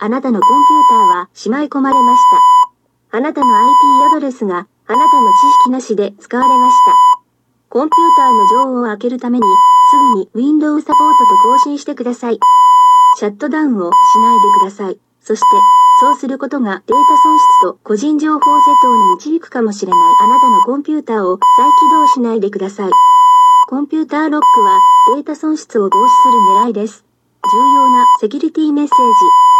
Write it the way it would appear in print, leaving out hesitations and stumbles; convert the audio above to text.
あなたのコンピューターはしまい込まれました。あなたの IP アドレスがあなたの知識なしで使われました。コンピューターの情報を開けるために、すぐに Windows サポートと更新してください。シャットダウンをしないでください。そして、そうすることがデータ損失と個人情報窃盗に導くかもしれないあなたのコンピューターを再起動しないでください。コンピューターロックはデータ損失を防止する狙いです。重要なセキュリティメッセージ。